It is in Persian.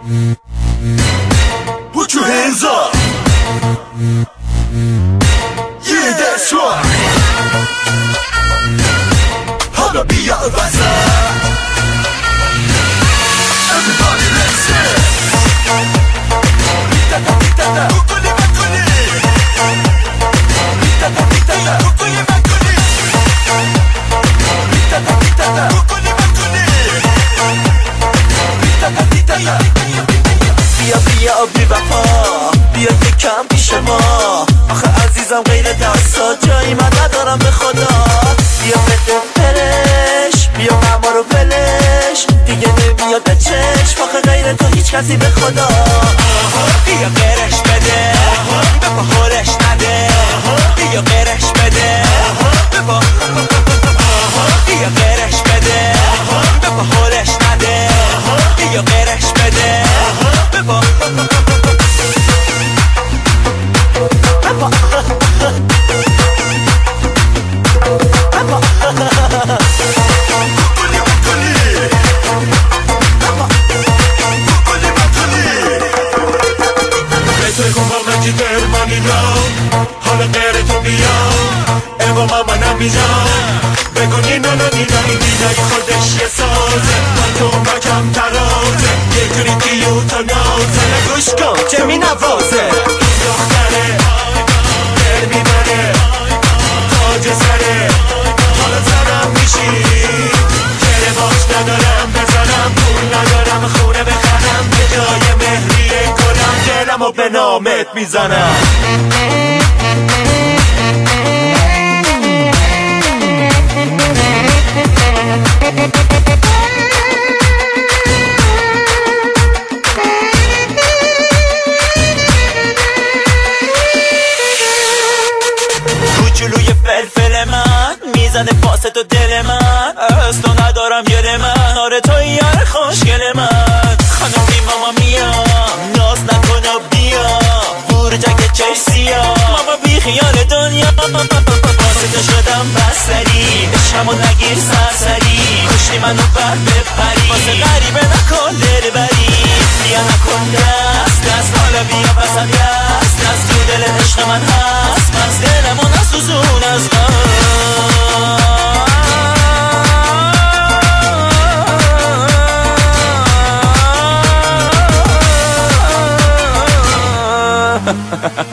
Put your hands up. Yeah, that's right. حالا بیا وسط. Everybody let's dance. بکنی بکنی. بکنی بکنی. بیا بیا بی وفا، بیا یکم پیش ما. آخه عزیزم غیر دستات جایی من ندارم به خدا. بیا بده پرش، بیا غما رو ولش، دیگه نمیاد به چشم. آخه غیر تو هیچ کسی به خدا. بیا غیرش بده، به پا خورش نده. بیا غیرش بده، به پا بیا غیرش بده، به پا خورش نده. بیا غیرش بده، به پا حالا غیر تو بیام ایوا من بیجام بگو نینا نینای خودش یه سازه من تو مکم ترازه یه جوری دیوتا نازه نگوش کن چه می نوازه دختره دل میبره تاج سره حالا زنم میشی گره باش ندارم بزنم پول ندارم خونه بخرم به جای مهریه کنم دلم و به نامت میزنم جلوی فلفل من میزنه پاس تو دل من از تو ندارم یه من آره تو یار خوشگل من خانمی ماما میام ناز نکن و بیا بور جگه چش سیاه ماما بی خیال دنیا واسه تو شدم بستری عشقمو نگیر سرسری کشتی منو بر بپری واسه غریبه نکن دل بری بیا نکن دست حالا بیا بسم دست تو دل عشق من هست پس دلمو نسوزون از من